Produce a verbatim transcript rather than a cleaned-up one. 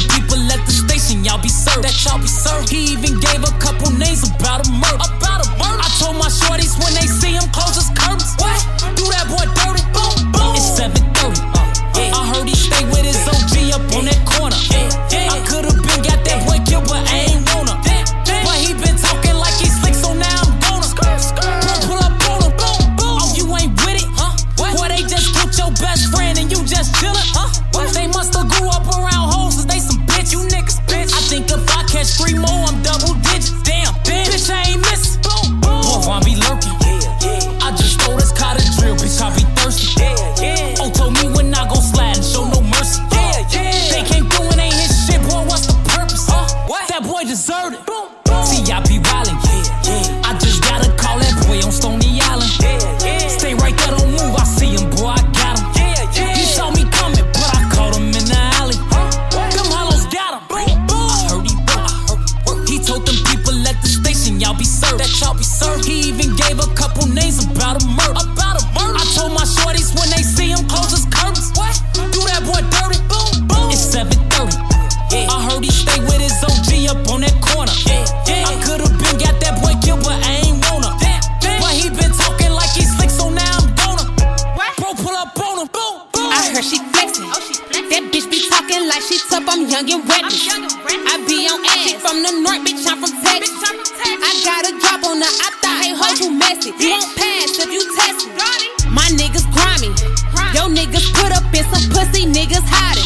people at the station, y'all be served. That y'all be served. He even gave a couple names about a murder. About a murder. I told my shorties when they see him, close his curtains. What? Do that boy dirty. Boom, boom. It's seven thirty. Uh, yeah. I heard he stay with his O G up on that corner. Yeah, yeah. I could've been got that boy killed, but I ain't wanna. Yeah, yeah. But he been talking like he's slick, so now I'm gonna. Skirt, skirt. Bro, pull up on him. Boom, boom. Oh, you ain't with it? Huh? What? Boy, they just killed your best friend and you just chillin'? Huh? What? They musta grew up around hoes, cause they some bitch. You niggas bitch. I think if I catch three more, I'm double digits. Damn, damn. Bitch, I ain't miss. Boom, boom. Boy, I be lurking. Yeah, yeah. I just stole this cottage drill, bitch, I be thirsty. Yeah, yeah. Oh, told me when I gon' slide and show no mercy. Yeah, yeah. They came through and ain't hit shit, boy, what's the purpose? Huh? What? That boy deserted. Boom, boom. See, I be wildin'. Yeah, yeah. I just gotta call that boy on Stony Island. Yeah, yeah. Stay right there, don't move, I see him, boy, I got him. Yeah, yeah. He saw me coming, but I caught him in the alley. Huh? Them hollows got him. Boom, boom. I heard he work. I heard he work. He told them people at the station, y'all be served. That y'all be served. He even gave a couple names about a murder. About a murder. I told my shorties when they see him, close his curtains. What? Do that boy dirty. Boom, boom. It's seven thirty. Yeah. I heard he stay with his O G up on that corner. Yeah, yeah. I could've been got that boy killed, but I ain't wanna. Damn, damn. But he been talking like he's slick, so now I'm gonna. What? Bro, pull up on him. Boom, boom. I heard she flexing. Oh, she flexing. That bitch be talking like she tough. I'm young and reckless. I be on ass. She from the north, bitch. I'm from Texas. Bitch, I'm from Texas. I got a drop on her. I thought, hey, ho, you messy. You won't pass if you test me. My niggas grimy. Your niggas put up in some pussy niggas hiding.